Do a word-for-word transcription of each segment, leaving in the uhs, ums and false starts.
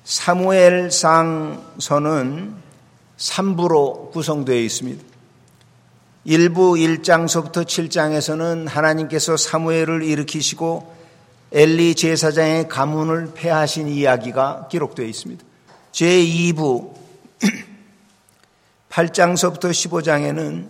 사무엘상서는 삼 부로 구성되어 있습니다. 일 부 일 장서부터 칠 장에서는 하나님께서 사무엘을 일으키시고 엘리 제사장의 가문을 폐하신 이야기가 기록되어 있습니다. 제이 부 팔 장서부터 십오 장에는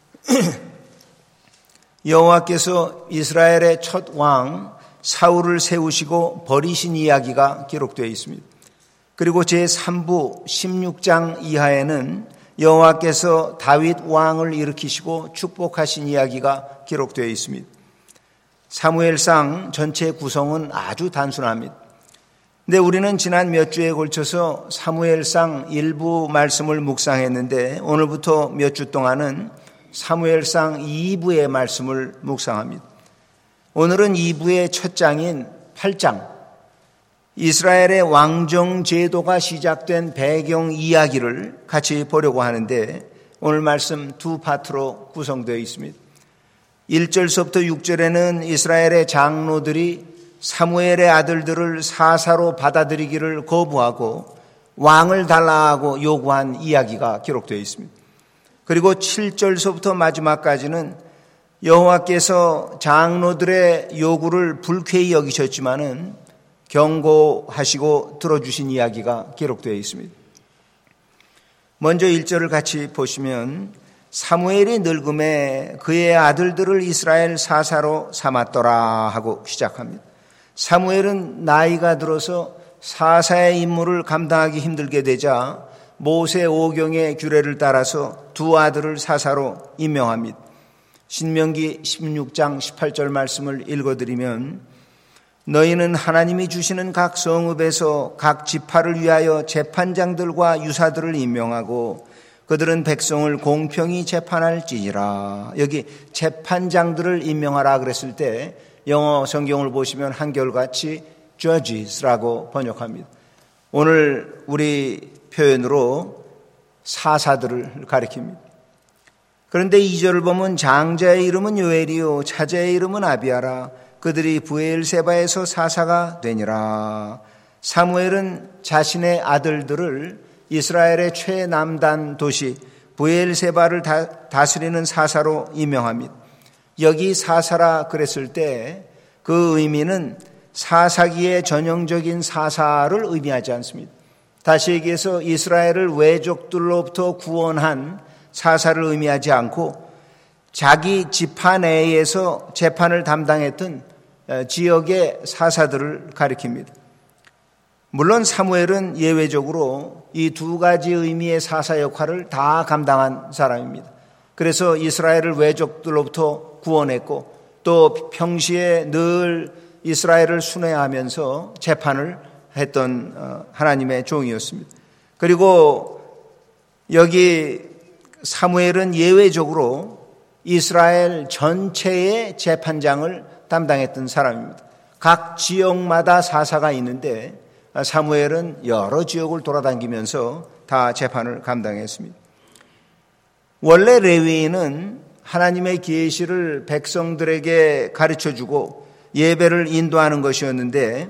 여호와께서 이스라엘의 첫 왕 사울을 세우시고 버리신 이야기가 기록되어 있습니다. 그리고 제삼 부 십육 장 이하에는 여호와께서 다윗 왕을 일으키시고 축복하신 이야기가 기록되어 있습니다. 사무엘상 전체 구성은 아주 단순합니다. 근데 우리는 지난 몇 주에 걸쳐서 사무엘상 일부 말씀을 묵상했는데 오늘부터 몇 주 동안은 사무엘상 이 부의 말씀을 묵상합니다. 오늘은 이 부의 첫 장인 팔 장, 이스라엘의 왕정 제도가 시작된 배경 이야기를 같이 보려고 하는데 오늘 말씀 두 파트로 구성되어 있습니다. 일 절서부터 육 절에는 이스라엘의 장로들이 사무엘의 아들들을 사사로 받아들이기를 거부하고 왕을 달라고 요구한 이야기가 기록되어 있습니다. 그리고 칠 절서부터 마지막까지는 여호와께서 장로들의 요구를 불쾌히 여기셨지만은 경고하시고 들어주신 이야기가 기록되어 있습니다. 먼저 일 절을 같이 보시면 사무엘이 늙음에 그의 아들들을 이스라엘 사사로 삼았더라 하고 시작합니다. 사무엘은 나이가 들어서 사사의 임무를 감당하기 힘들게 되자 모세 오경의 규례를 따라서 두 아들을 사사로 임명합니다. 신명기 십육 장 십팔 절 말씀을 읽어드리면 너희는 하나님이 주시는 각 성읍에서 각 지파를 위하여 재판장들과 유사들을 임명하고 그들은 백성을 공평히 재판할지니라. 여기 재판장들을 임명하라 그랬을 때 영어 성경을 보시면 한결같이 judges라고 번역합니다. 오늘 우리 표현으로 사사들을 가리킵니다. 그런데 이 절을 보면 장자의 이름은 요엘이요 차자의 이름은 아비아라. 그들이 브엘세바에서 사사가 되니라. 사무엘은 자신의 아들들을 이스라엘의 최남단 도시 브엘세바를 다스리는 사사로 임명합니다. 여기 사사라 그랬을 때 그 의미는 사사기의 전형적인 사사를 의미하지 않습니다. 다시 얘기해서 이스라엘을 외족들로부터 구원한 사사를 의미하지 않고 자기 지파 내에서 재판을 담당했던 지역의 사사들을 가리킵니다. 물론 사무엘은 예외적으로 이 두 가지 의미의 사사 역할을 다 감당한 사람입니다. 그래서 이스라엘을 외족들로부터 구원했고 또 평시에 늘 이스라엘을 순회하면서 재판을 했던 하나님의 종이었습니다. 그리고 여기 사무엘은 예외적으로 이스라엘 전체의 재판장을 담당했던 사람입니다. 각 지역마다 사사가 있는데 사무엘은 여러 지역을 돌아다니면서 다 재판을 감당했습니다. 원래 레위인은 하나님의 계시를 백성들에게 가르쳐주고 예배를 인도하는 것이었는데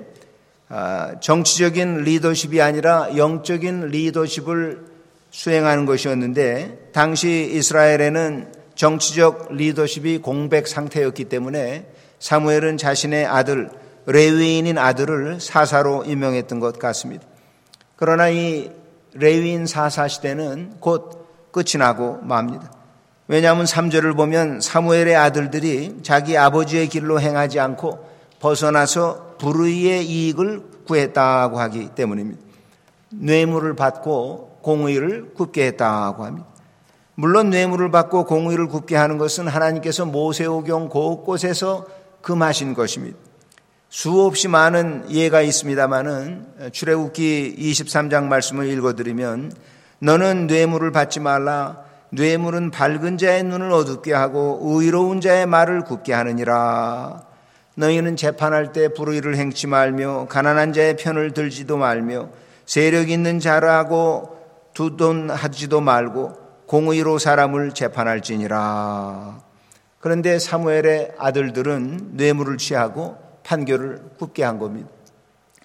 정치적인 리더십이 아니라 영적인 리더십을 수행하는 것이었는데 당시 이스라엘에는 정치적 리더십이 공백 상태였기 때문에 사무엘은 자신의 아들 레위인인 아들을 사사로 임명했던 것 같습니다. 그러나 이 레위인 사사 시대는 곧 끝이 나고 맙니다. 왜냐하면 삼 절을 보면 사무엘의 아들들이 자기 아버지의 길로 행하지 않고 벗어나서 불의의 이익을 구했다고 하기 때문입니다. 뇌물을 받고 공의를 굽게 했다고 합니다. 물론 뇌물을 받고 공의를 굽게 하는 것은 하나님께서 모세오경 곳곳에서 금하신 것입니다. 수없이 많은 예가 있습니다마는 출애굽기 이십삼 장 말씀을 읽어드리면 너는 뇌물을 받지 말라. 뇌물은 밝은 자의 눈을 어둡게 하고 의로운 자의 말을 굽게 하느니라. 너희는 재판할 때 불의를 행치 말며 가난한 자의 편을 들지도 말며 세력 있는 자라고 두돈하지도 말고 공의로 사람을 재판할지니라. 그런데 사무엘의 아들들은 뇌물을 취하고 판결을 굽게 한 겁니다.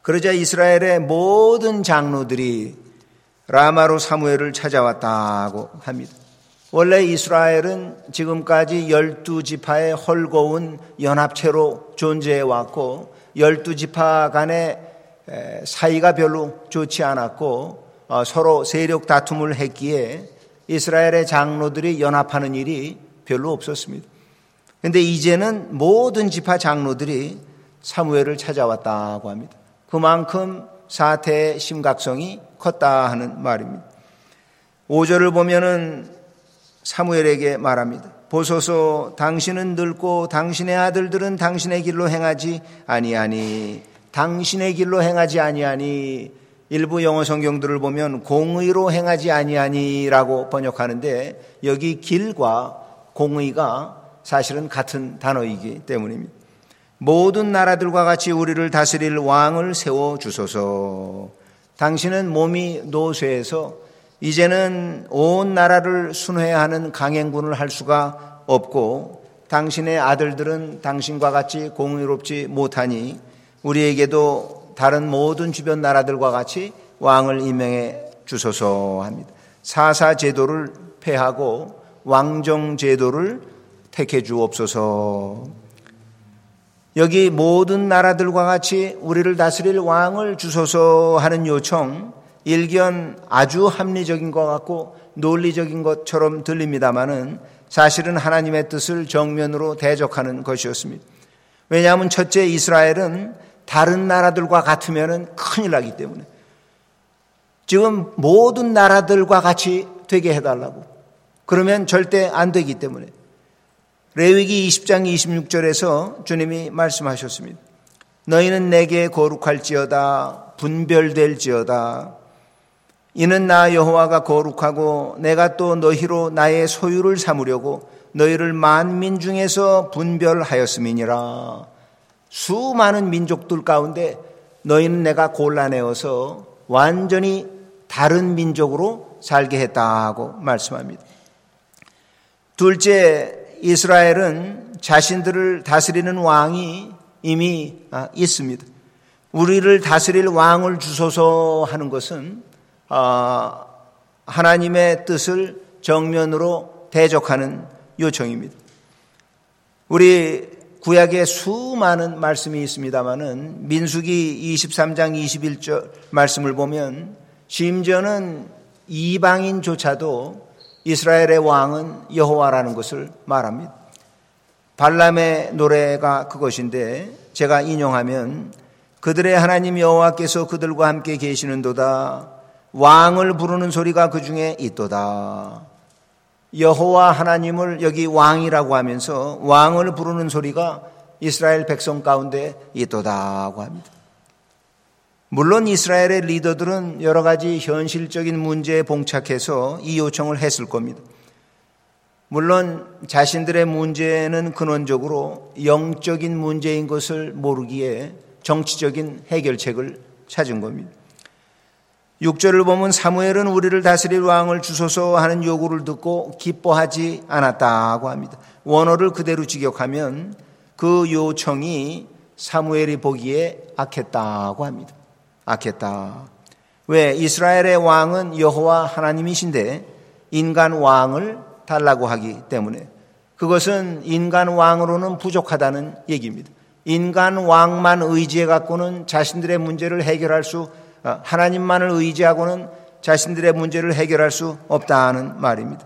그러자 이스라엘의 모든 장로들이 라마로 사무엘을 찾아왔다고 합니다. 원래 이스라엘은 지금까지 열두 지파의 헐거운 연합체로 존재해 왔고 열두 지파 간의 사이가 별로 좋지 않았고 서로 세력 다툼을 했기에 이스라엘의 장로들이 연합하는 일이 별로 없었습니다. 그런데 이제는 모든 지파 장로들이 사무엘을 찾아왔다고 합니다. 그만큼 사태의 심각성이 컸다 하는 말입니다. 오 절을 보면은 사무엘에게 말합니다. 보소서, 당신은 늙고 당신의 아들들은 당신의 길로 행하지 아니하니. 당신의 길로 행하지 아니하니. 일부 영어 성경들을 보면 공의로 행하지 아니하니라고 번역하는데 여기 길과 공의가 사실은 같은 단어이기 때문입니다. 모든 나라들과 같이 우리를 다스릴 왕을 세워주소서. 당신은 몸이 노쇠해서 이제는 온 나라를 순회하는 강행군을 할 수가 없고 당신의 아들들은 당신과 같이 공의롭지 못하니 우리에게도 다른 모든 주변 나라들과 같이 왕을 임명해 주소서 합니다. 사사 제도를 폐하고 왕정 제도를 택해 주옵소서. 여기 모든 나라들과 같이 우리를 다스릴 왕을 주소서 하는 요청, 일견 아주 합리적인 것 같고 논리적인 것처럼 들립니다마는 사실은 하나님의 뜻을 정면으로 대적하는 것이었습니다. 왜냐하면 첫째, 이스라엘은 다른 나라들과 같으면 큰일 나기 때문에 지금 모든 나라들과 같이 되게 해달라고 그러면 절대 안 되기 때문에 레위기 이십 장 이십육 절에서 주님이 말씀하셨습니다. 너희는 내게 거룩할지어다 분별될지어다. 이는 나 여호와가 거룩하고 내가 또 너희로 나의 소유를 삼으려고 너희를 만민 중에서 분별하였음이니라. 수많은 민족들 가운데 너희는 내가 골라내어서 완전히 다른 민족으로 살게 했다고 말씀합니다. 둘째, 이스라엘은 자신들을 다스리는 왕이 이미 있습니다. 우리를 다스릴 왕을 주소서 하는 것은 하나님의 뜻을 정면으로 대적하는 요청입니다. 우리 구약에 수많은 말씀이 있습니다마는 민수기 이십삼 장 이십일 절 말씀을 보면 심지어는 이방인조차도 이스라엘의 왕은 여호와라는 것을 말합니다. 발람의 노래가 그것인데 제가 인용하면 그들의 하나님 여호와께서 그들과 함께 계시는도다. 왕을 부르는 소리가 그 중에 있도다. 여호와 하나님을 여기 왕이라고 하면서 왕을 부르는 소리가 이스라엘 백성 가운데 있도다고 합니다. 물론 이스라엘의 리더들은 여러 가지 현실적인 문제에 봉착해서 이 요청을 했을 겁니다. 물론 자신들의 문제는 근원적으로 영적인 문제인 것을 모르기에 정치적인 해결책을 찾은 겁니다. 육 절을 보면 사무엘은 우리를 다스릴 왕을 주소서 하는 요구를 듣고 기뻐하지 않았다고 합니다. 원어를 그대로 직역하면 그 요청이 사무엘이 보기에 악했다고 합니다. 악했다. 왜? 이스라엘의 왕은 여호와 하나님이신데 인간 왕을 달라고 하기 때문에 그것은 인간 왕으로는 부족하다는 얘기입니다. 인간 왕만 의지해 갖고는 자신들의 문제를 해결할 수 하나님만을 의지하고는 자신들의 문제를 해결할 수 없다는 말입니다.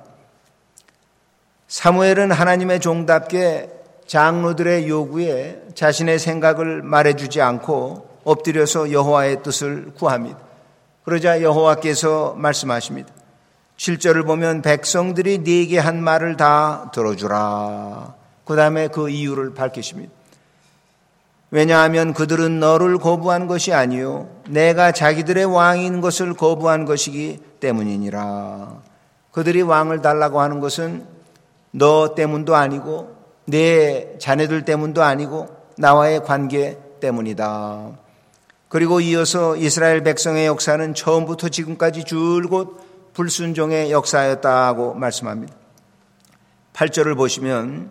사무엘은 하나님의 종답게 장로들의 요구에 자신의 생각을 말해주지 않고 엎드려서 여호와의 뜻을 구합니다. 그러자 여호와께서 말씀하십니다. 칠 절을 보면 백성들이 네게 한 말을 다 들어주라. 그 다음에 그 이유를 밝히십니다. 왜냐하면 그들은 너를 거부한 것이 아니요 내가 자기들의 왕인 것을 거부한 것이기 때문이니라. 그들이 왕을 달라고 하는 것은 너 때문도 아니고 내 자녀들 때문도 아니고 나와의 관계 때문이다. 그리고 이어서 이스라엘 백성의 역사는 처음부터 지금까지 줄곧 불순종의 역사였다고 말씀합니다. 팔 절을 보시면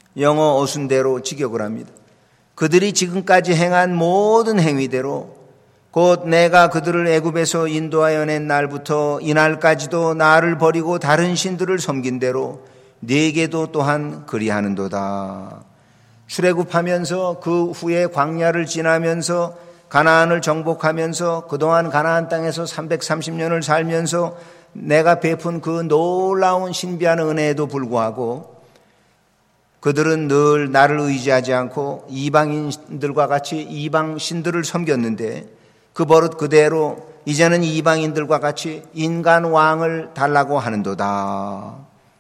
영어 어순대로 직역을 합니다. 그들이 지금까지 행한 모든 행위대로 곧 내가 그들을 애굽에서 인도하여 낸 날부터 이날까지도 나를 버리고 다른 신들을 섬긴 대로 네게도 또한 그리하는도다. 출애굽하면서 그 후에 광야를 지나면서 가나안을 정복하면서 그동안 가나안 땅에서 삼백삼십 년을 살면서 내가 베푼 그 놀라운 신비한 은혜에도 불구하고 그들은 늘 나를 의지하지 않고 이방인들과 같이 이방 신들을 섬겼는데 그 버릇 그대로 이제는 이방인들과 같이 인간 왕을 달라고 하는도다.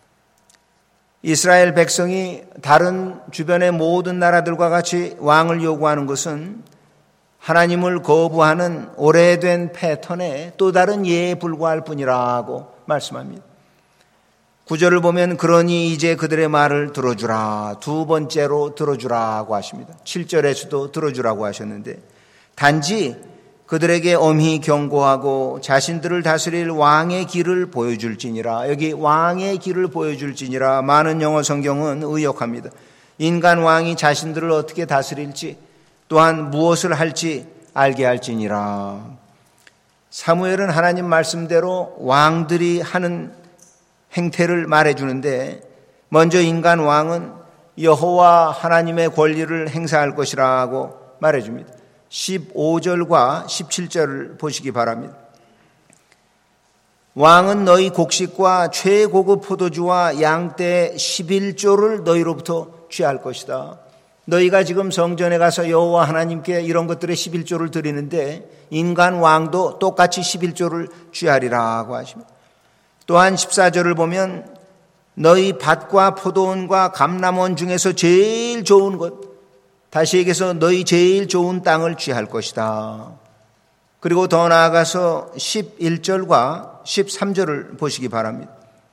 이스라엘 백성이 다른 주변의 모든 나라들과 같이 왕을 요구하는 것은 하나님을 거부하는 오래된 패턴의 또 다른 예에 불과할 뿐이라고 말씀합니다. 구절을 보면 그러니 이제 그들의 말을 들어주라. 두 번째로 들어주라고 하십니다. 칠 절에서도 들어주라고 하셨는데 단지 그들에게 엄히 경고하고 자신들을 다스릴 왕의 길을 보여줄지니라. 여기 왕의 길을 보여줄지니라. 많은 영어 성경은 의역합니다. 인간 왕이 자신들을 어떻게 다스릴지 또한 무엇을 할지 알게 할지니라. 사무엘은 하나님 말씀대로 왕들이 하는 행태를 말해주는데 먼저 인간 왕은 여호와 하나님의 권리를 행사할 것이라고 말해줍니다. 십오 절과 십칠 절을 보시기 바랍니다. 왕은 너희 곡식과 최고급 포도주와 양떼 십일 조를 너희로부터 취할 것이다. 너희가 지금 성전에 가서 여호와 하나님께 이런 것들의 십일 조를 드리는데 인간 왕도 똑같이 십일 조를 취하리라고 하십니다. 또한 십사 절을 보면 너희 밭과 포도원과 감람원 중에서 제일 좋은 것, 다시 얘기해서 너희 제일 좋은 땅을 취할 것이다. 그리고 더 나아가서 십일 절과 십삼 절을 보시기 바랍니다.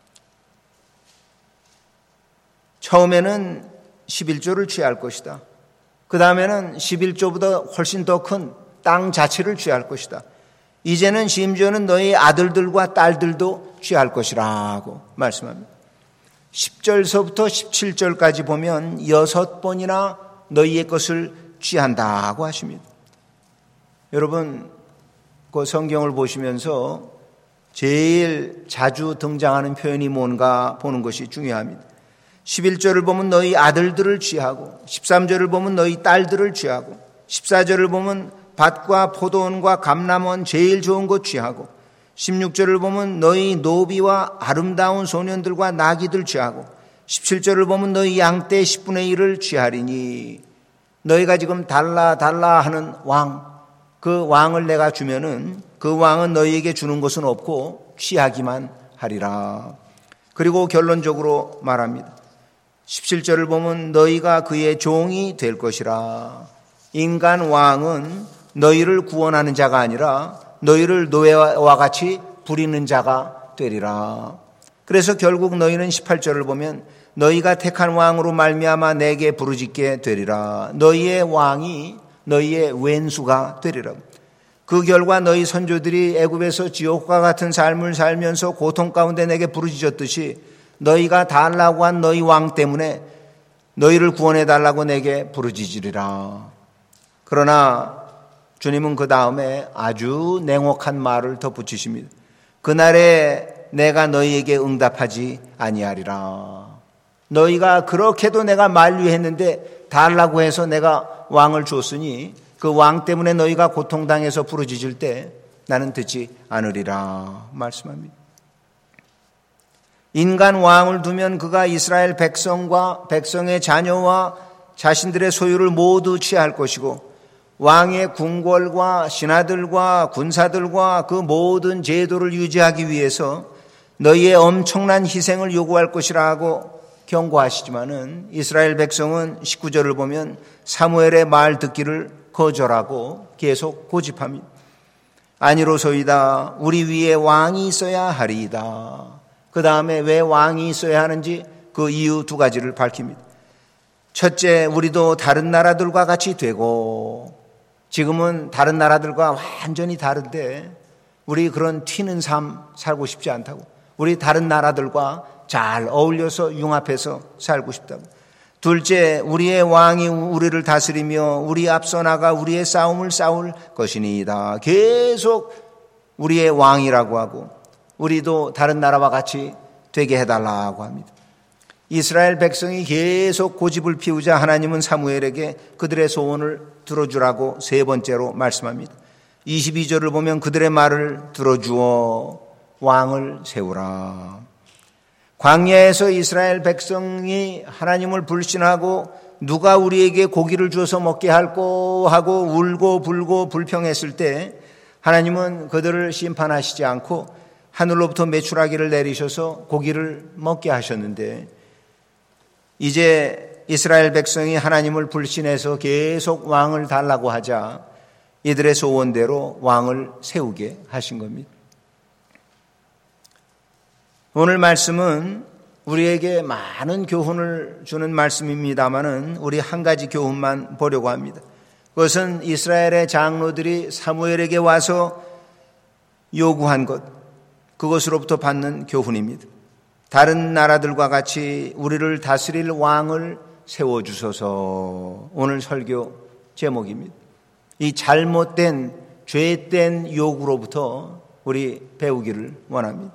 처음에는 십일 조를 취할 것이다. 그 다음에는 십일 조보다 훨씬 더 큰 땅 자체를 취할 것이다. 이제는 심지어는 너희 아들들과 딸들도 취할 것이라고 말씀합니다. 십 절서부터 십칠 절까지 보면 여섯 번이나 너희의 것을 취한다고 하십니다. 여러분, 그 성경을 보시면서 제일 자주 등장하는 표현이 뭔가 보는 것이 중요합니다. 십일 절을 보면 너희 아들들을 취하고 십삼 절을 보면 너희 딸들을 취하고 십사 절을 보면 밭과 포도원과 감람원 제일 좋은 것 취하고 십육 절을 보면 너희 노비와 아름다운 소년들과 나귀들 취하고 십칠 절을 보면 너희 양떼 십분의 일을 취하리니 너희가 지금 달라 달라 하는 왕, 그 왕을 내가 주면은 그 왕은 너희에게 주는 것은 없고 취하기만 하리라. 그리고 결론적으로 말합니다. 십칠 절을 보면 너희가 그의 종이 될 것이라. 인간 왕은 너희를 구원하는 자가 아니라 너희를 노예와 같이 부리는 자가 되리라. 그래서 결국 너희는 십팔 절을 보면 너희가 택한 왕으로 말미암아 내게 부르짖게 되리라. 너희의 왕이 너희의 왼수가 되리라. 그 결과 너희 선조들이 애굽에서 지옥과 같은 삶을 살면서 고통 가운데 내게 부르짖었듯이 너희가 달라고 한 너희 왕 때문에 너희를 구원해 달라고 내게 부르짖으리라. 그러나 주님은 그 다음에 아주 냉혹한 말을 덧붙이십니다. 그날에 내가 너희에게 응답하지 아니하리라. 너희가 그렇게도 내가 만류했는데 달라고 해서 내가 왕을 줬으니 그 왕 때문에 너희가 고통당해서 부르짖을 때 나는 듣지 않으리라 말씀합니다. 인간 왕을 두면 그가 이스라엘 백성과 백성의 자녀와 자신들의 소유를 모두 취할 것이고 왕의 궁궐과 신하들과 군사들과 그 모든 제도를 유지하기 위해서 너희의 엄청난 희생을 요구할 것이라고 경고하시지만은 이스라엘 백성은 십구 절을 보면 사무엘의 말 듣기를 거절하고 계속 고집합니다. 아니로소이다. 우리 위에 왕이 있어야 하리이다. 그 다음에 왜 왕이 있어야 하는지 그 이유 두 가지를 밝힙니다. 첫째, 우리도 다른 나라들과 같이 되고 지금은 다른 나라들과 완전히 다른데 우리 그런 튀는 삶 살고 싶지 않다고. 우리 다른 나라들과 잘 어울려서 융합해서 살고 싶다고. 둘째, 우리의 왕이 우리를 다스리며 우리 앞서 나가 우리의 싸움을 싸울 것이니이다. 계속 우리의 왕이라고 하고 우리도 다른 나라와 같이 되게 해달라고 합니다. 이스라엘 백성이 계속 고집을 피우자 하나님은 사무엘에게 그들의 소원을 들어주라고 세 번째로 말씀합니다. 이십이 절을 보면 그들의 말을 들어주어 왕을 세우라. 광야에서 이스라엘 백성이 하나님을 불신하고 누가 우리에게 고기를 주어서 먹게 할꼬 하고 울고 불고 불평했을 때 하나님은 그들을 심판하시지 않고 하늘로부터 메추라기를 내리셔서 고기를 먹게 하셨는데, 이제 이스라엘 백성이 하나님을 불신해서 계속 왕을 달라고 하자 이들의 소원대로 왕을 세우게 하신 겁니다. 오늘 말씀은 우리에게 많은 교훈을 주는 말씀입니다마는 우리 한 가지 교훈만 보려고 합니다. 그것은 이스라엘의 장로들이 사무엘에게 와서 요구한 것, 그것으로부터 받는 교훈입니다. 다른 나라들과 같이 우리를 다스릴 왕을 세워주소서. 오늘 설교 제목입니다. 이 잘못된 죄된 요구로부터 우리 배우기를 원합니다.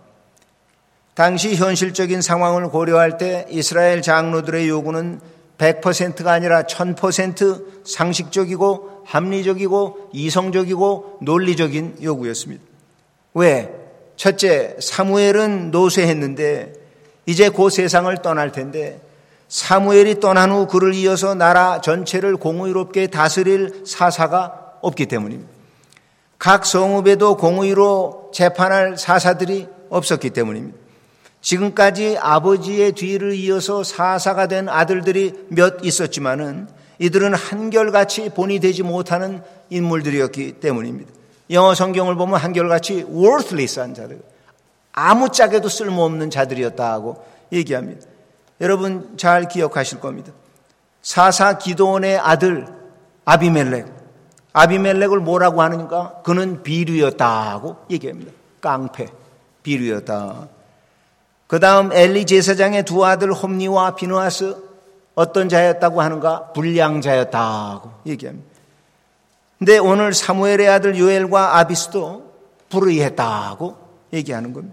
당시 현실적인 상황을 고려할 때 이스라엘 장로들의 요구는 백 퍼센트가 아니라 천 퍼센트 상식적이고 합리적이고 이성적이고 논리적인 요구였습니다. 왜? 첫째, 사무엘은 노쇠했는데 이제 그 세상을 떠날 텐데 사무엘이 떠난 후 그를 이어서 나라 전체를 공의롭게 다스릴 사사가 없기 때문입니다. 각 성읍에도 공의로 재판할 사사들이 없었기 때문입니다. 지금까지 아버지의 뒤를 이어서 사사가 된 아들들이 몇 있었지만은 이들은 한결같이 본이 되지 못하는 인물들이었기 때문입니다. 영어 성경을 보면 한결같이 worthless한 자들, 아무짝에도 쓸모없는 자들이었다고 얘기합니다. 여러분 잘 기억하실 겁니다. 사사 기드온의 아들 아비멜렉, 아비멜렉을 뭐라고 하는가? 그는 비류였다고 얘기합니다. 깡패, 비류였다. 그 다음 엘리 제사장의 두 아들 홈니와 비느하스 어떤 자였다고 하는가? 불량자였다고 얘기합니다. 근데 오늘 사무엘의 아들 요엘과 아비스도 불의했다고 얘기하는 겁니다.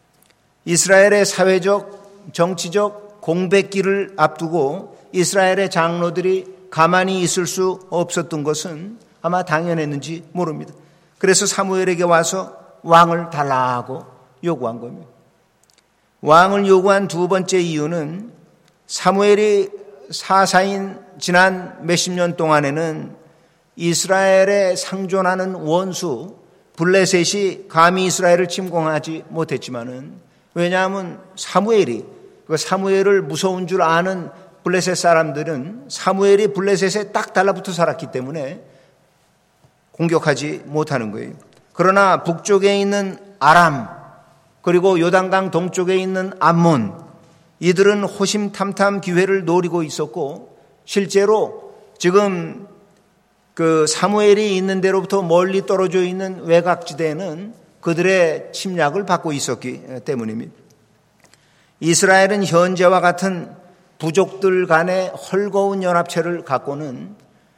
이스라엘의 사회적, 정치적 공백기를 앞두고 이스라엘의 장로들이 가만히 있을 수 없었던 것은 아마 당연했는지 모릅니다. 그래서 사무엘에게 와서 왕을 달라고 요구한 겁니다. 왕을 요구한 두 번째 이유는 사무엘이 사사인 지난 몇십 년 동안에는 이스라엘에 상존하는 원수 블레셋이 감히 이스라엘을 침공하지 못했지만은, 왜냐하면 사무엘이 그 사무엘을 무서운 줄 아는 블레셋 사람들은 사무엘이 블레셋에 딱 달라붙어 살았기 때문에 공격하지 못하는 거예요. 그러나 북쪽에 있는 아람 그리고 요단강 동쪽에 있는 암몬, 이들은 호심탐탐 기회를 노리고 있었고 실제로 지금 그 사무엘이 있는 데로부터 멀리 떨어져 있는 외곽지대는 그들의 침략을 받고 있었기 때문입니다. 이스라엘은 현재와 같은 부족들 간의 헐거운 연합체를 갖고는,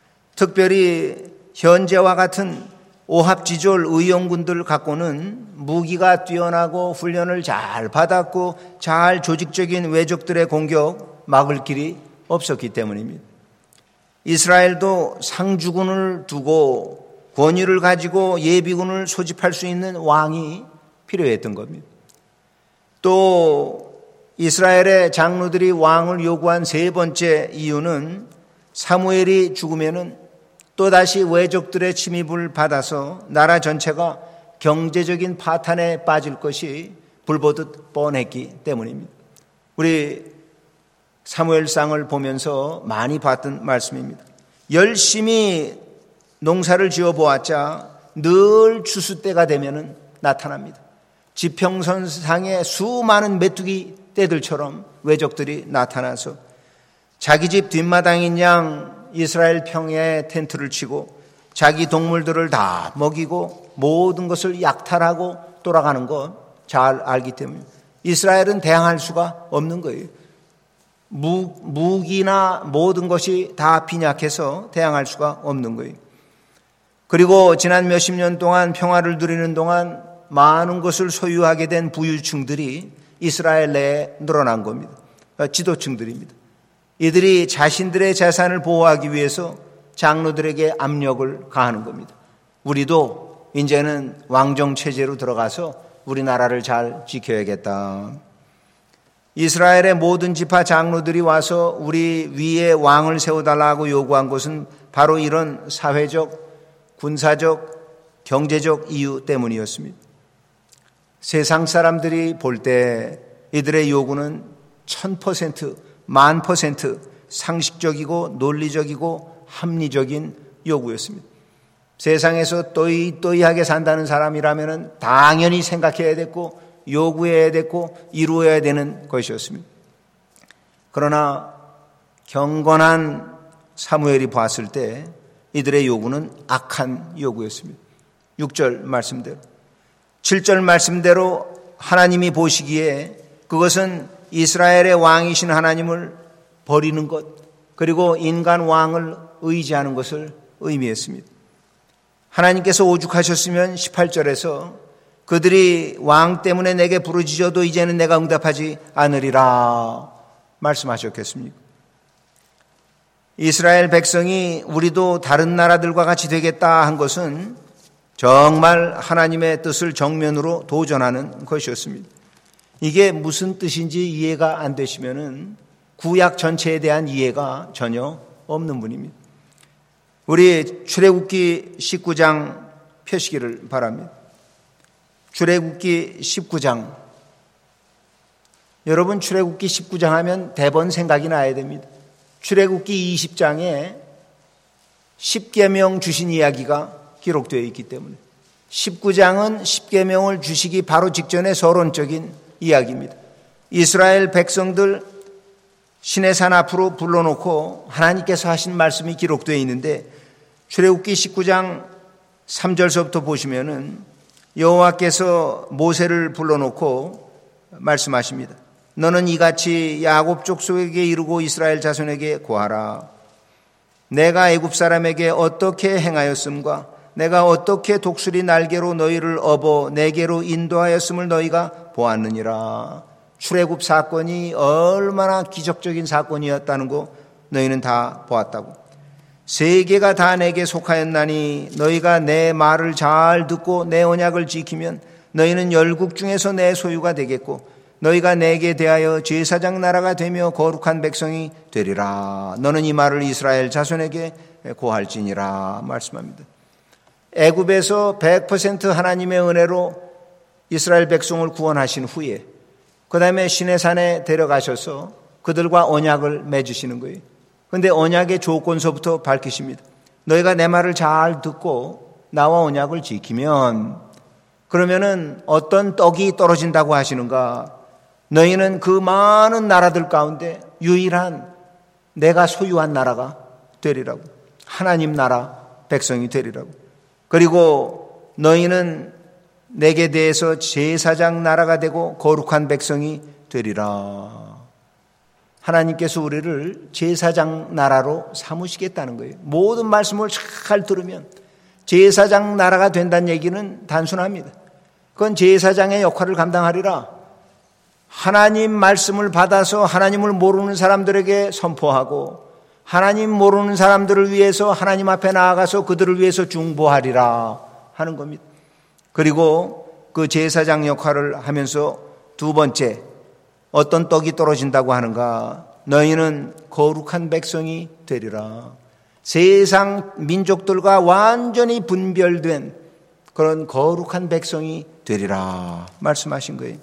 특별히 현재와 같은 오합지졸 의용군들 갖고는 무기가 뛰어나고 훈련을 잘 받았고 잘 조직적인 외적들의 공격 막을 길이 없었기 때문입니다. 이스라엘도 상주군을 두고 권위를 가지고 예비군을 소집할 수 있는 왕이 필요했던 겁니다. 또 이스라엘의 장로들이 왕을 요구한 세 번째 이유는 사무엘이 죽으면은 또다시 외적들의 침입을 받아서 나라 전체가 경제적인 파탄에 빠질 것이 불보듯 뻔했기 때문입니다. 우리 사무엘상을 보면서 많이 봤던 말씀입니다. 열심히 농사를 지어보았자 늘 추수 때가 되면 나타납니다. 지평선상에 수많은 메뚜기 떼들처럼 외적들이 나타나서 자기 집 뒷마당인 양 이스라엘 평야에 텐트를 치고 자기 동물들을 다 먹이고 모든 것을 약탈하고 돌아가는 거 잘 알기 때문에 이스라엘은 대항할 수가 없는 거예요. 무, 무기나 모든 것이 다 빈약해서 대항할 수가 없는 거예요. 그리고 지난 몇십 년 동안 평화를 누리는 동안 많은 것을 소유하게 된 부유층들이 이스라엘 내에 늘어난 겁니다. 지도층들입니다. 이들이 자신들의 재산을 보호하기 위해서 장로들에게 압력을 가하는 겁니다. 우리도 이제는 왕정 체제로 들어가서 우리나라를 잘 지켜야겠다. 이스라엘의 모든 지파 장로들이 와서 우리 위에 왕을 세워달라고 요구한 것은 바로 이런 사회적, 군사적, 경제적 이유 때문이었습니다. 세상 사람들이 볼 때 이들의 요구는 천 퍼센트, 만 퍼센트 상식적이고 논리적이고 합리적인 요구였습니다. 세상에서 또이또이하게 산다는 사람이라면 당연히 생각해야 됐고 요구해야 됐고 이루어야 되는 것이었습니다. 그러나 경건한 사무엘이 봤을 때 이들의 요구는 악한 요구였습니다. 육 절 말씀대로, 칠 절 말씀대로 하나님이 보시기에 그것은 이스라엘의 왕이신 하나님을 버리는 것, 그리고 인간 왕을 의지하는 것을 의미했습니다. 하나님께서 오죽하셨으면 십팔 절에서 그들이 왕 때문에 내게 부르짖어도 이제는 내가 응답하지 않으리라 말씀하셨겠습니까? 이스라엘 백성이 우리도 다른 나라들과 같이 되겠다 한 것은 정말 하나님의 뜻을 정면으로 도전하는 것이었습니다. 이게 무슨 뜻인지 이해가 안 되시면은 구약 전체에 대한 이해가 전혀 없는 분입니다. 우리 출애굽기 십구 장 펴시기를 바랍니다. 출애굽기 십구 장. 여러분 출애굽기 십구 장 하면 대번 생각이 나야 됩니다. 출애굽기 이십 장에 십계명 주신 이야기가 기록되어 있기 때문에 십구 장은 십계명을 주시기 바로 직전의 서론적인 이야기입니다. 이스라엘 백성들 시내산 앞으로 불러놓고 하나님께서 하신 말씀이 기록되어 있는데 출애굽기 십구 장 삼 절서부터 보시면은 여호와께서 모세를 불러놓고 말씀하십니다. 너는 이같이 야곱 족속에게 이르고 이스라엘 자손에게 고하라. 내가 애굽 사람에게 어떻게 행하였음과 내가 어떻게 독수리 날개로 너희를 업어 내게로 인도하였음을 너희가 보았느니라. 출애굽 사건이 얼마나 기적적인 사건이었다는 거 너희는 다 보았다고. 세계가 다 내게 속하였나니 너희가 내 말을 잘 듣고 내 언약을 지키면 너희는 열국 중에서 내 소유가 되겠고 너희가 내게 대하여 제사장 나라가 되며 거룩한 백성이 되리라. 너는 이 말을 이스라엘 자손에게 고할지니라 말씀합니다. 애굽에서 백 퍼센트 하나님의 은혜로 이스라엘 백성을 구원하신 후에 그 다음에 시내산에 데려가셔서 그들과 언약을 맺으시는 거예요. 그런데 언약의 조건서부터 밝히십니다. 너희가 내 말을 잘 듣고 나와 언약을 지키면 그러면은 어떤 떡이 떨어진다고 하시는가? 너희는 그 많은 나라들 가운데 유일한 내가 소유한 나라가 되리라고. 하나님 나라 백성이 되리라고. 그리고 너희는 내게 대해서 제사장 나라가 되고 거룩한 백성이 되리라. 하나님께서 우리를 제사장 나라로 삼으시겠다는 거예요. 모든 말씀을 잘 들으면 제사장 나라가 된다는 얘기는 단순합니다. 그건 제사장의 역할을 감당하리라. 하나님 말씀을 받아서 하나님을 모르는 사람들에게 선포하고 하나님 모르는 사람들을 위해서 하나님 앞에 나아가서 그들을 위해서 중보하리라 하는 겁니다. 그리고 그 제사장 역할을 하면서 두 번째, 어떤 떡이 떨어진다고 하는가? 너희는 거룩한 백성이 되리라. 세상 민족들과 완전히 분별된 그런 거룩한 백성이 되리라 말씀하신 거예요.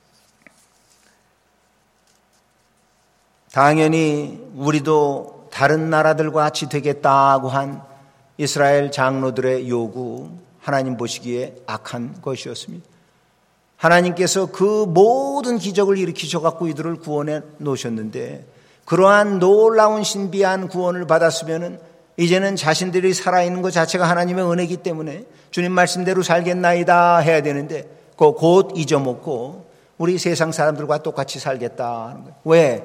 당연히 우리도 다른 나라들과 같이 되겠다고 한 이스라엘 장로들의 요구, 하나님 보시기에 악한 것이었습니다. 하나님께서 그 모든 기적을 일으키셔갖고 이들을 구원해 놓으셨는데 그러한 놀라운 신비한 구원을 받았으면 이제는 자신들이 살아있는 것 자체가 하나님의 은혜이기 때문에 주님 말씀대로 살겠나이다 해야 되는데 그거 곧 잊어먹고 우리 세상 사람들과 똑같이 살겠다 하는 거예요. 왜?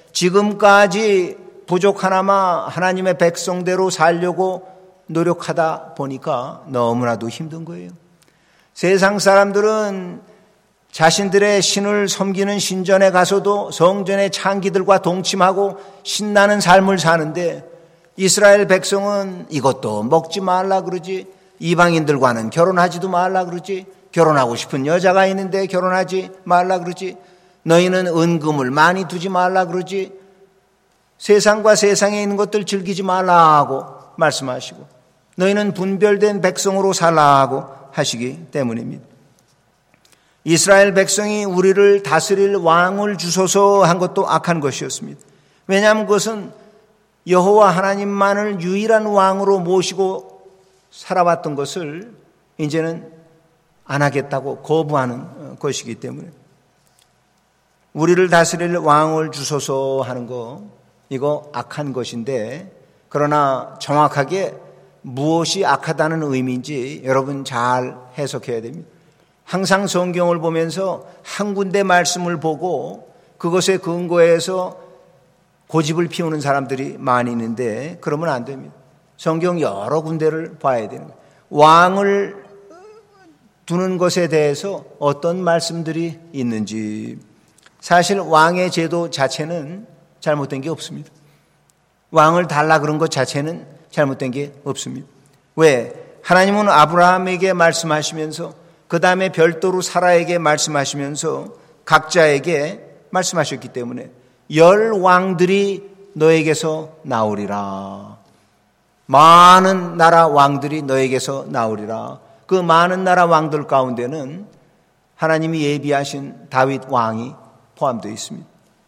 지금까지 부족하나마 하나님의 백성대로 살려고 노력하다 보니까 너무나도 힘든 거예요. 세상 사람들은 자신들의 신을 섬기는 신전에 가서도 성전의 창기들과 동침하고 신나는 삶을 사는데 이스라엘 백성은 이것도 먹지 말라 그러지, 이방인들과는 결혼하지도 말라 그러지, 결혼하고 싶은 여자가 있는데 결혼하지 말라 그러지, 너희는 은금을 많이 두지 말라 그러지, 세상과 세상에 있는 것들 즐기지 말라고 말씀하시고 너희는 분별된 백성으로 살라고 하시기 때문입니다. 이스라엘 백성이 우리를 다스릴 왕을 주소서 한 것도 악한 것이었습니다. 왜냐하면 그것은 여호와 하나님만을 유일한 왕으로 모시고 살아왔던 것을 이제는 안 하겠다고 거부하는 것이기 때문에 우리를 다스릴 왕을 주소서 하는 거, 이거 악한 것인데, 그러나 정확하게 무엇이 악하다는 의미인지 여러분 잘 해석해야 됩니다. 항상 성경을 보면서 한 군데 말씀을 보고 그것에 근거해서 고집을 피우는 사람들이 많이 있는데 그러면 안 됩니다. 성경 여러 군데를 봐야 되는 거예요. 왕을 두는 것에 대해서 어떤 말씀들이 있는지. 사실 왕의 제도 자체는 잘못된 게 없습니다. 왕을 달라 그런 것 자체는 잘못된 게 없습니다. 왜? 하나님은 아브라함에게 말씀하시면서 그 다음에 별도로 사라에게 말씀하시면서 각자에게 말씀하셨기 때문에 열 왕들이 너에게서 나오리라. 많은 나라 왕들이 너에게서 나오리라. 그 많은 나라 왕들 가운데는 하나님이 예비하신 다윗 왕이 포함되어 있습니다.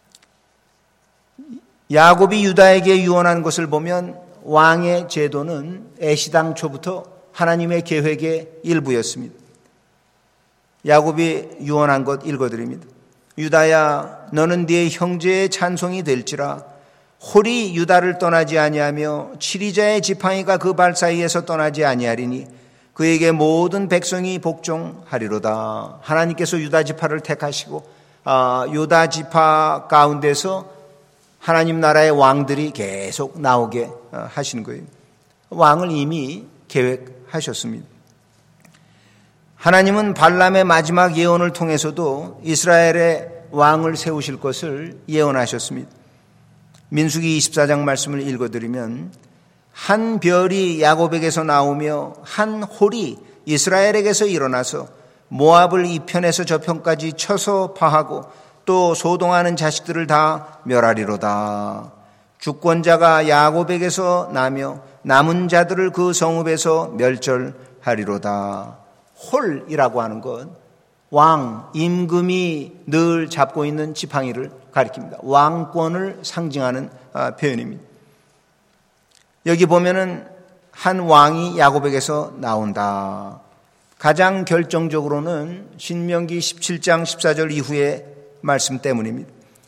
야곱이 유다에게 유언한 것을 보면 왕의 제도는 애시당초부터 하나님의 계획의 일부였습니다. 야곱이 유언한 것 읽어드립니다. 유다야, 너는 네 형제의 찬송이 될지라. 홀이 유다를 떠나지 아니하며 치리자의 지팡이가 그 발 사이에서 떠나지 아니하리니 그에게 모든 백성이 복종하리로다. 하나님께서 유다 지파를 택하시고 아, 유다 지파 가운데서 하나님 나라의 왕들이 계속 나오게 하시는 거예요. 왕을 이미 계획하셨습니다. 하나님은 발람의 마지막 예언을 통해서도 이스라엘의 왕을 세우실 것을 예언하셨습니다. 민수기 이십사 장 말씀을 읽어드리면 한 별이 야곱에게서 나오며 한 홀이 이스라엘에게서 일어나서 모압을 이 편에서 저 편까지 쳐서 파하고 또 소동하는 자식들을 다 멸하리로다. 주권자가 야곱에게서 나며 남은 자들을 그 성읍에서 멸절하리로다. 홀이라고 하는 것, 왕, 임금이 늘 잡고 있는 지팡이를 가리킵니다. 왕권을 상징하는 표현입니다. 여기 보면은 한 왕이 야곱에게서 나온다. 가장 결정적으로는 신명기 십칠 장 십사 절 이후의 말씀 때문입니다.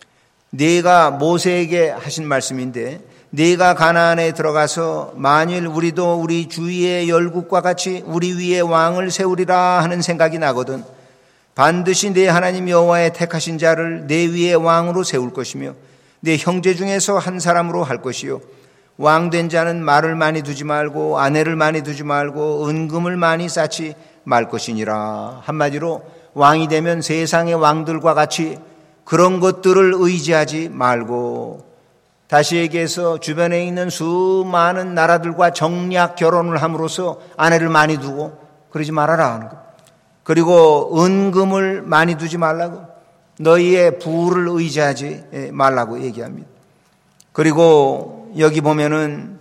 네가 모세에게 하신 말씀인데 네가 가나안에 들어가서 만일 우리도 우리 주위의 열국과 같이 우리 위에 왕을 세우리라 하는 생각이 나거든 반드시 네 하나님 여호와의 택하신 자를 네 위에 왕으로 세울 것이며 네 형제 중에서 한 사람으로 할 것이요 왕된 자는 말을 많이 두지 말고 아내를 많이 두지 말고 은금을 많이 쌓지 말 것이니라. 한마디로 왕이 되면 세상의 왕들과 같이 그런 것들을 의지하지 말고, 다시 얘기해서 주변에 있는 수많은 나라들과 정략 결혼을 함으로써 아내를 많이 두고 그러지 말아라 하는 것. 그리고 은금을 많이 두지 말라고, 너희의 부를 의지하지 말라고 얘기합니다. 그리고 여기 보면은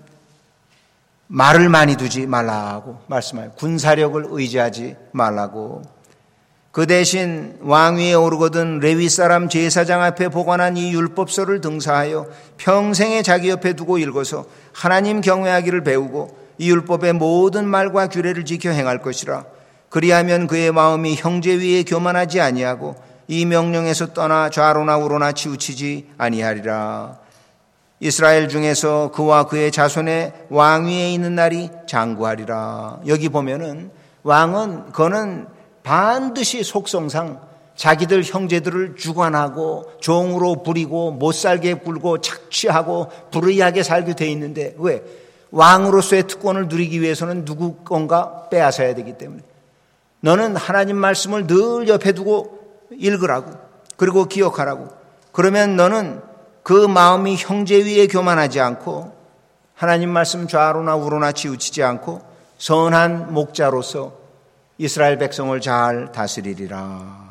말을 많이 두지 말라고 말씀해요. 군사력을 의지하지 말라고. 그 대신 왕위에 오르거든 레위 사람 제사장 앞에 보관한 이 율법서를 등사하여 평생에 자기 옆에 두고 읽어서 하나님 경외하기를 배우고 이 율법의 모든 말과 규례를 지켜 행할 것이라. 그리하면 그의 마음이 형제 위에 교만하지 아니하고 이 명령에서 떠나 좌로나 우로나 치우치지 아니하리라. 이스라엘 중에서 그와 그의 자손의 왕위에 있는 날이 장구하리라. 여기 보면은 왕은 그는 반드시 속성상 자기들 형제들을 주관하고 종으로 부리고 못살게 굴고 착취하고 불의하게 살게 돼 있는데 왜? 왕으로서의 특권을 누리기 위해서는 누구 건가 빼앗아야 되기 때문에 너는 하나님 말씀을 늘 옆에 두고 읽으라고 그리고 기억하라고. 그러면 너는 그 마음이 형제 위에 교만하지 않고 하나님 말씀 좌로나 우로나 치우치지 않고 선한 목자로서 이스라엘 백성을 잘 다스리리라.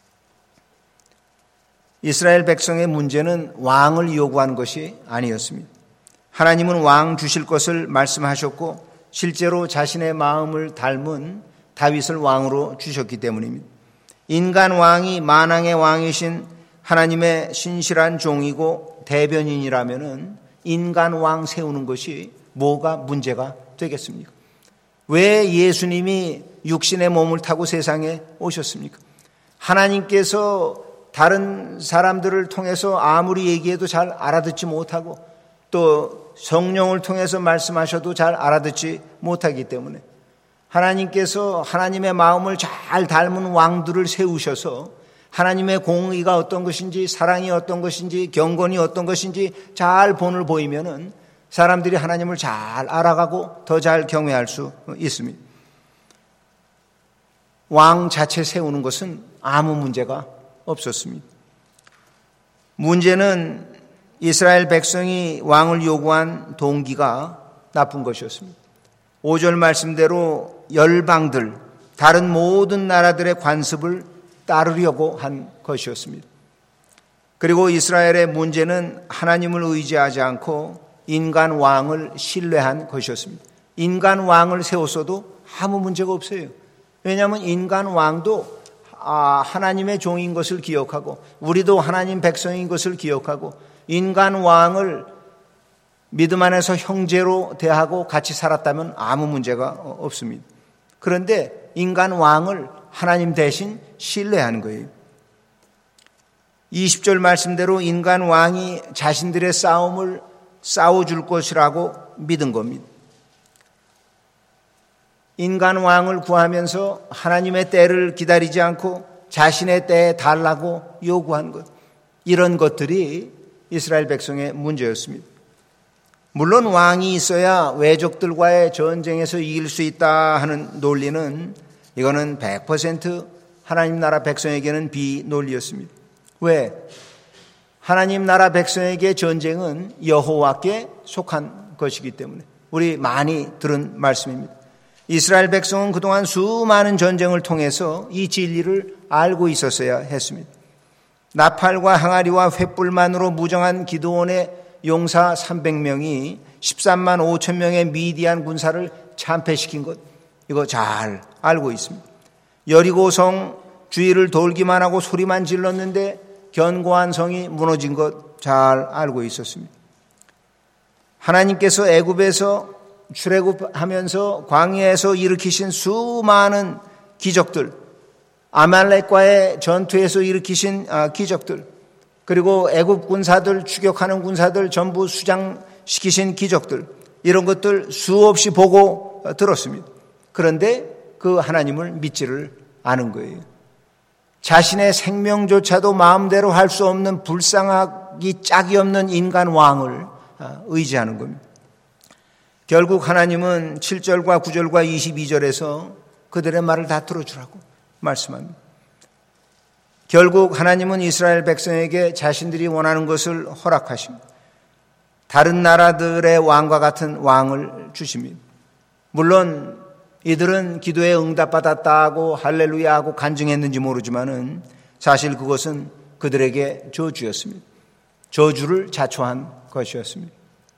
이스라엘 백성의 문제는 왕을 요구한 것이 아니었습니다. 하나님은 왕 주실 것을 말씀하셨고 실제로 자신의 마음을 닮은 다윗을 왕으로 주셨기 때문입니다. 인간 왕이 만왕의 왕이신 하나님의 신실한 종이고 대변인이라면은 인간 왕 세우는 것이 뭐가 문제가 되겠습니까? 왜 예수님이 육신의 몸을 타고 세상에 오셨습니까? 하나님께서 다른 사람들을 통해서 아무리 얘기해도 잘 알아듣지 못하고 또 성령을 통해서 말씀하셔도 잘 알아듣지 못하기 때문에 하나님께서 하나님의 마음을 잘 닮은 왕들을 세우셔서 하나님의 공의가 어떤 것인지 사랑이 어떤 것인지 경건이 어떤 것인지 잘 본을 보이면은 사람들이 하나님을 잘 알아가고 더 잘 경외할 수 있습니다. 왕 자체 세우는 것은 아무 문제가 없었습니다. 문제는 이스라엘 백성이 왕을 요구한 동기가 나쁜 것이었습니다. 오 절 말씀대로 열방들, 다른 모든 나라들의 관습을 따르려고 한 것이었습니다. 그리고 이스라엘의 문제는 하나님을 의지하지 않고 인간 왕을 신뢰한 것이었습니다. 인간 왕을 세웠어도 아무 문제가 없어요. 왜냐하면 인간 왕도 하나님의 종인 것을 기억하고 우리도 하나님 백성인 것을 기억하고 인간 왕을 믿음 안에서 형제로 대하고 같이 살았다면 아무 문제가 없습니다. 그런데 인간 왕을 하나님 대신 신뢰하는 거예요. 이십 절 말씀대로 인간 왕이 자신들의 싸움을 싸워줄 것이라고 믿은 겁니다. 인간 왕을 구하면서 하나님의 때를 기다리지 않고 자신의 때에 달라고 요구한 것, 이런 것들이 이스라엘 백성의 문제였습니다. 물론 왕이 있어야 외적들과의 전쟁에서 이길 수 있다 하는 논리는 이거는 백 퍼센트 하나님 나라 백성에게는 비논리였습니다. 왜? 하나님 나라 백성에게 전쟁은 여호와께 속한 것이기 때문에 우리 많이 들은 말씀입니다. 이스라엘 백성은 그동안 수많은 전쟁을 통해서 이 진리를 알고 있었어야 했습니다. 나팔과 항아리와 횃불만으로 무정한 기드온의 용사 삼백 명이 십삼만 오천 명의 미디안 군사를 참패시킨 것, 이거 잘 알고 있습니다. 여리고성 주위를 돌기만 하고 소리만 질렀는데 견고한 성이 무너진 것 잘 알고 있었습니다. 하나님께서 애굽에서 출애굽하면서 광야에서 일으키신 수많은 기적들, 아말렉과의 전투에서 일으키신 기적들, 그리고 애굽 군사들 추격하는 군사들 전부 수장시키신 기적들, 이런 것들 수없이 보고 들었습니다. 그런데 그 하나님을 믿지를 않은 거예요. 자신의 생명조차도 마음대로 할 수 없는 불쌍하기 짝이 없는 인간 왕을 의지하는 겁니다. 결국 하나님은 칠 절과 구 절과 이십이 절에서 그들의 말을 다 들어주라고 말씀합니다. 결국 하나님은 이스라엘 백성에게 자신들이 원하는 것을 허락하십니다. 다른 나라들의 왕과 같은 왕을 주십니다. 물론 이들은 기도에 응답받았다고 할렐루야하고 간증했는지 모르지만은 사실 그것은 그들에게 저주였습니다. 저주를 자초한 것이었습니다.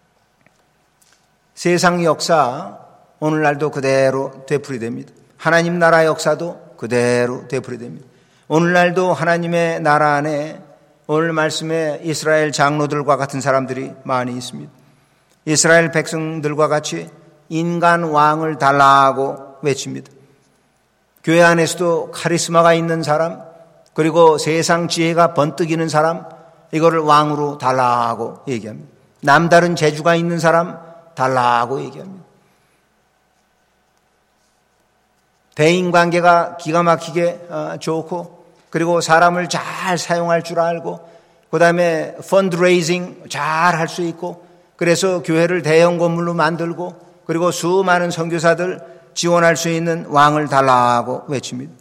세상 역사 오늘날도 그대로 되풀이됩니다. 하나님 나라 역사도 그대로 되풀이됩니다. 오늘날도 하나님의 나라 안에 오늘 말씀에 이스라엘 장로들과 같은 사람들이 많이 있습니다. 이스라엘 백성들과 같이 인간 왕을 달라고 외칩니다. 교회 안에서도 카리스마가 있는 사람, 그리고 세상 지혜가 번뜩이는 사람, 이거를 왕으로 달라고 얘기합니다. 남다른 재주가 있는 사람 달라고 얘기합니다. 대인관계가 기가 막히게 좋고 그리고 사람을 잘 사용할 줄 알고, 그 다음에 펀드레이징 잘 할 수 있고, 그래서 교회를 대형 건물로 만들고, 그리고 수많은 선교사들 지원할 수 있는 왕을 달라고 외칩니다.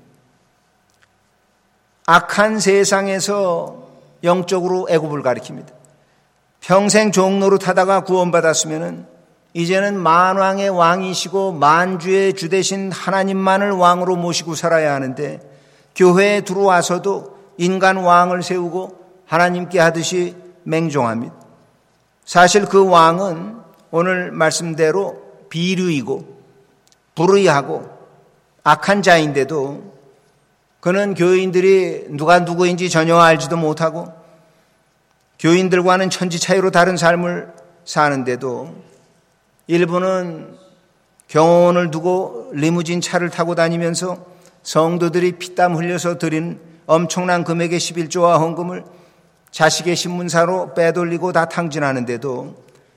악한 세상에서 영적으로 애굽을 가리킵니다. 평생 종노릇 하다가 구원받았으면은 이제는 만왕의 왕이시고 만주의 주 되신 하나님만을 왕으로 모시고 살아야 하는데, 교회에 들어와서도 인간 왕을 세우고 하나님께 하듯이 맹종합니다. 사실 그 왕은 오늘 말씀대로 비류이고 불의하고 악한 자인데도 그는 교인들이 누가 누구인지 전혀 알지도 못하고 교인들과는 천지 차이로 다른 삶을 사는데도 일부는 경호원을 두고 리무진 차를 타고 다니면서 성도들이 피땀 흘려서 드린 엄청난 금액의 십일조와 헌금을 자식의 신문사로 빼돌리고 다 탕진하는데도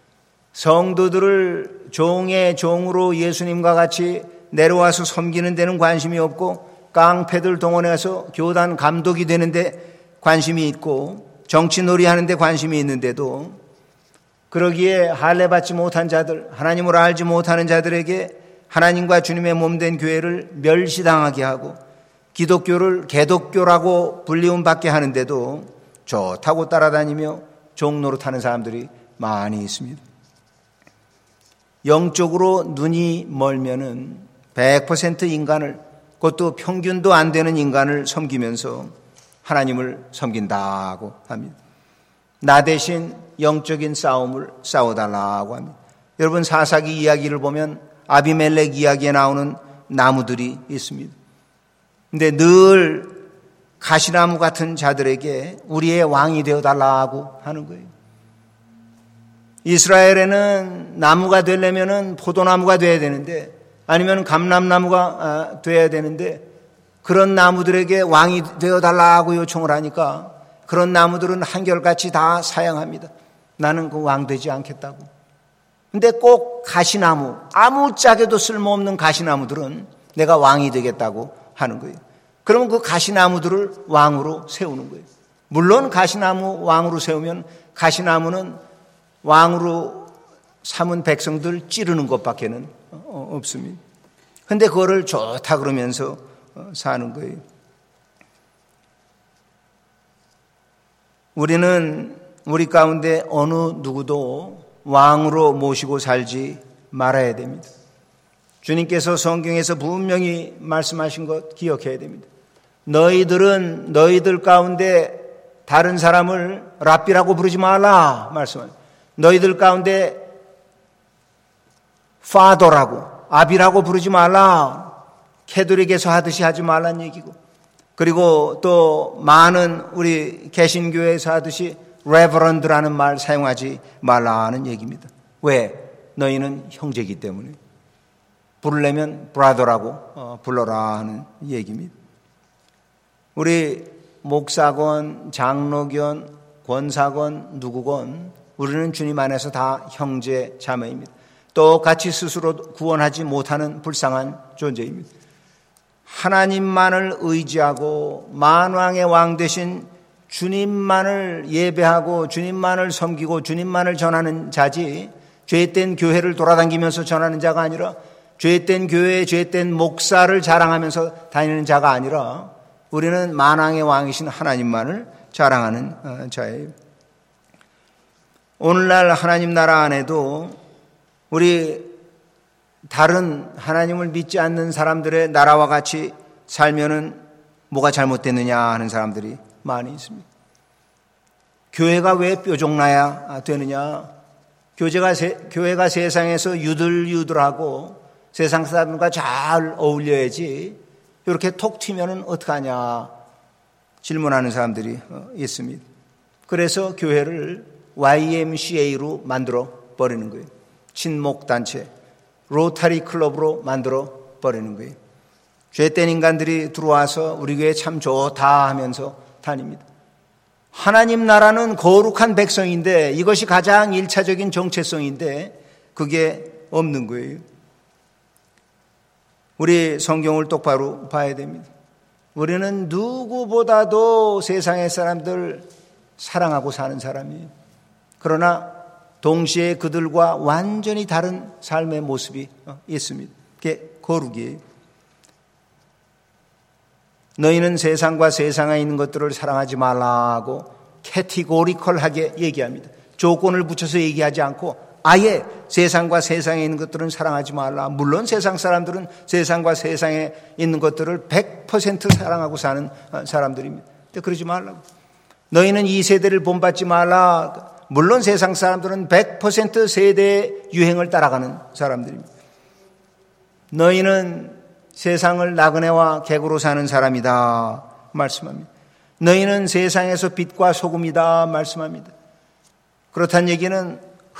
성도들을 종의 종으로 예수님과 같이 내려와서 섬기는 데는 관심이 없고, 깡패들 동원해서 교단 감독이 되는데 관심이 있고, 정치놀이 하는데 관심이 있는데도, 그러기에 할례받지 못한 자들, 하나님을 알지 못하는 자들에게 하나님과 주님의 몸된 교회를 멸시당하게 하고 기독교를 개독교라고 불리움 받게 하는데도 좋다고 따라다니며 종노릇하는 사람들이 많이 있습니다. 영적으로 눈이 멀면은 백 퍼센트 인간을, 그것도 평균도 안 되는 인간을 섬기면서 하나님을 섬긴다고 합니다. 나 대신 영적인 싸움을 싸워달라고 합니다. 여러분, 사사기 이야기를 보면 아비멜렉 이야기에 나오는 나무들이 있습니다. 근데 늘 가시나무 같은 자들에게 우리의 왕이 되어달라고 하는 거예요. 이스라엘에는 나무가 되려면은 포도나무가 돼야 되는데, 아니면 감람나무가 돼야 되는데, 그런 나무들에게 왕이 되어달라고 요청을 하니까 그런 나무들은 한결같이 다 사양합니다. 나는 그 왕 되지 않겠다고. 근데 꼭 가시나무, 아무짝에도 쓸모없는 가시나무들은 내가 왕이 되겠다고 하는 거예요. 그러면 그 가시나무들을 왕으로 세우는 거예요. 물론 가시나무 왕으로 세우면 가시나무는 왕으로 삼은 백성들 찌르는 것밖에는 없습니다. 근데 그거를 좋다 그러면서 사는 거예요. 우리는 우리 가운데 어느 누구도 왕으로 모시고 살지 말아야 됩니다. 주님께서 성경에서 분명히 말씀하신 것 기억해야 됩니다. 너희들은 너희들 가운데 다른 사람을 랍비라고 부르지 말라 말씀합니다. 너희들 가운데 파더라고, 아비라고 부르지 말라. 캐톨릭에서 하듯이 하지 말란 얘기고, 그리고 또 많은 우리 개신교에서 하듯이 레버런드라는 말 사용하지 말라는 얘기입니다. 왜? 너희는 형제이기 때문에. 부르려면 브라더라고 불러라 하는 얘기입니다. 우리 목사건, 장로건, 권사건, 누구건 우리는 주님 안에서 다 형제 자매입니다. 똑같이 스스로 구원하지 못하는 불쌍한 존재입니다. 하나님만을 의지하고 만왕의 왕 되신 주님만을 예배하고 주님만을 섬기고 주님만을 전하는 자지, 죄된 교회를 돌아다니면서 전하는 자가 아니라, 죄된 교회, 죄된 목사를 자랑하면서 다니는 자가 아니라, 우리는 만왕의 왕이신 하나님만을 자랑하는 자예요. 오늘날 하나님 나라 안에도 우리 다른 하나님을 믿지 않는 사람들의 나라와 같이 살면은 뭐가 잘못됐느냐 하는 사람들이 많이 있습니다. 교회가 왜 뾰족나야 되느냐? 교회가, 교회가 세상에서 유들유들하고 세상 사람들과 잘 어울려야지 이렇게 톡 튀면은 어떡하냐 질문하는 사람들이 있습니다. 그래서 교회를 와이엠씨에이로 만들어 버리는 거예요. 친목단체, 로타리 클럽으로 만들어 버리는 거예요. 죄된 인간들이 들어와서 우리 교회 참 좋다 하면서 다닙니다. 하나님 나라는 거룩한 백성인데, 이것이 가장 일차적인 정체성인데 그게 없는 거예요. 우리 성경을 똑바로 봐야 됩니다. 우리는 누구보다도 세상의 사람들 사랑하고 사는 사람이에요. 그러나 동시에 그들과 완전히 다른 삶의 모습이 있습니다. 그게 거룩이에요. 너희는 세상과 세상에 있는 것들을 사랑하지 말라고 캐티고리컬하게 얘기합니다. 조건을 붙여서 얘기하지 않고 아예 세상과 세상에 있는 것들은 사랑하지 말라. 물론 세상 사람들은 세상과 세상에 있는 것들을 백 퍼센트 사랑하고 사는 사람들입니다. 근데 그러지 말라고. 너희는 이 세대를 본받지 말라. 물론 세상 사람들은 백 퍼센트 세대의 유행을 따라가는 사람들입니다. 너희는 세상을 나그네와 객으로 사는 사람이다 말씀합니다. 너희는 세상에서 빛과 소금이다 말씀합니다. 그렇다는 얘기는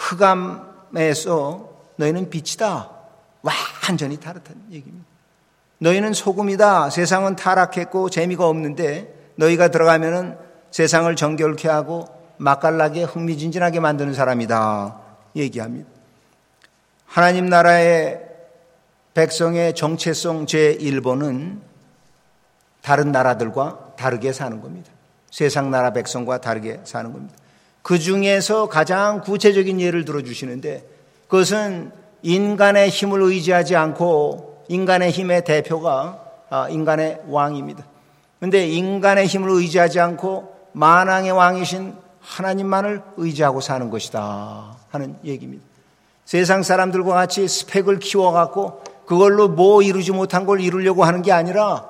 흑암에서 너희는 빛이다. 완전히 다르다는 얘기입니다. 너희는 소금이다. 세상은 타락했고 재미가 없는데 너희가 들어가면은 세상을 정결케 하고 맛깔나게 흥미진진하게 만드는 사람이다 얘기합니다. 하나님 나라의 백성의 정체성 제일 번은 다른 나라들과 다르게 사는 겁니다. 세상 나라 백성과 다르게 사는 겁니다. 그 중에서 가장 구체적인 예를 들어주시는데 그것은 인간의 힘을 의지하지 않고 인간의 힘의 대표가 인간의 왕입니다. 그런데 인간의 힘을 의지하지 않고 만왕의 왕이신 하나님만을 의지하고 사는 것이다 하는 얘기입니다. 세상 사람들과 같이 스펙을 키워갖고 그걸로 뭐 이루지 못한 걸 이루려고 하는 게 아니라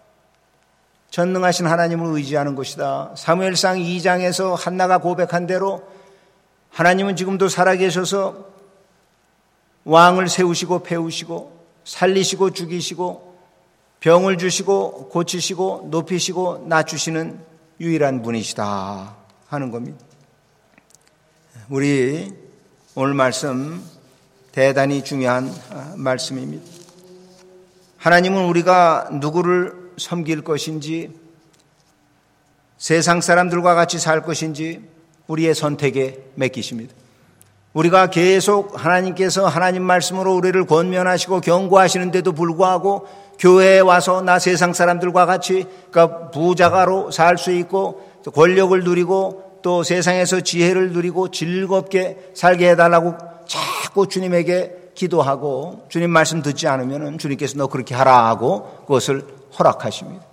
전능하신 하나님을 의지하는 것이다. 사무엘상 이 장에서 한나가 고백한 대로 하나님은 지금도 살아계셔서 왕을 세우시고 배우시고 살리시고 죽이시고 병을 주시고 고치시고 높이시고 낮추시는 유일한 분이시다 하는 겁니다. 우리 오늘 말씀 대단히 중요한 말씀입니다. 하나님은 우리가 누구를 섬길 것인지 세상 사람들과 같이 살 것인지 우리의 선택에 맡기십니다. 우리가 계속 하나님께서 하나님 말씀으로 우리를 권면하시고 경고하시는데도 불구하고 교회에 와서 나 세상 사람들과 같이 그러니까 부자가로 살 수 있고 권력을 누리고 또 세상에서 지혜를 누리고 즐겁게 살게 해달라고 자꾸 주님에게 기도하고 주님 말씀 듣지 않으면 주님께서 너 그렇게 하라 하고 그것을 허락하십니다.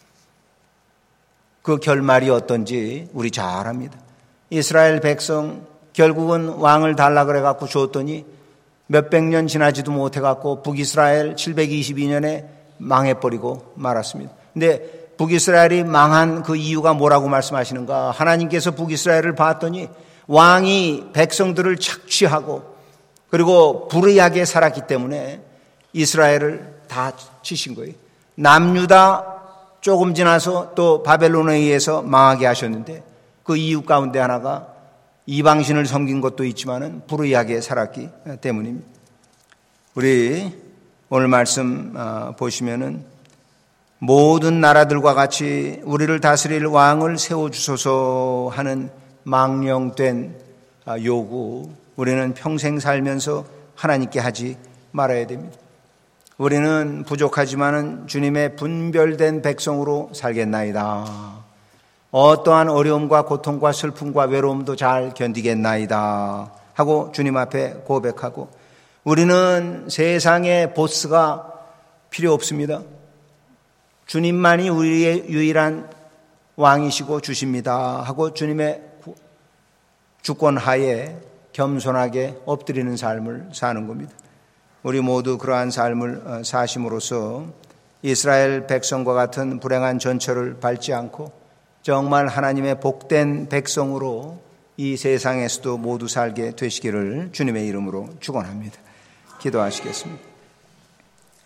그 결말이 어떤지 우리 잘 압니다. 이스라엘 백성 결국은 왕을 달라 그래 갖고 줬더니 몇백 년 지나지도 못해 갖고 북이스라엘 칠백이십이 년에 망해버리고 말았습니다. 근데 북이스라엘이 망한 그 이유가 뭐라고 말씀하시는가? 하나님께서 북이스라엘을 봤더니 왕이 백성들을 착취하고 그리고 불의하게 살았기 때문에 이스라엘을 다 치신 거예요. 남유다 조금 지나서 또 바벨론에 의해서 망하게 하셨는데 그 이유 가운데 하나가 이방신을 섬긴 것도 있지만은 불의하게 살았기 때문입니다. 우리 오늘 말씀 보시면은 모든 나라들과 같이 우리를 다스릴 왕을 세워주소서 하는 망령된 요구 우리는 평생 살면서 하나님께 하지 말아야 됩니다. 우리는 부족하지만은 주님의 분별된 백성으로 살겠나이다. 어떠한 어려움과 고통과 슬픔과 외로움도 잘 견디겠나이다 하고 주님 앞에 고백하고 우리는 세상의 보스가 필요 없습니다. 주님만이 우리의 유일한 왕이시고 주십니다 하고 주님의 주권 하에 겸손하게 엎드리는 삶을 사는 겁니다. 우리 모두 그러한 삶을 사심으로써 이스라엘 백성과 같은 불행한 전철을 밟지 않고 정말 하나님의 복된 백성으로 이 세상에서도 모두 살게 되시기를 주님의 이름으로 축원합니다. 기도하시겠습니다.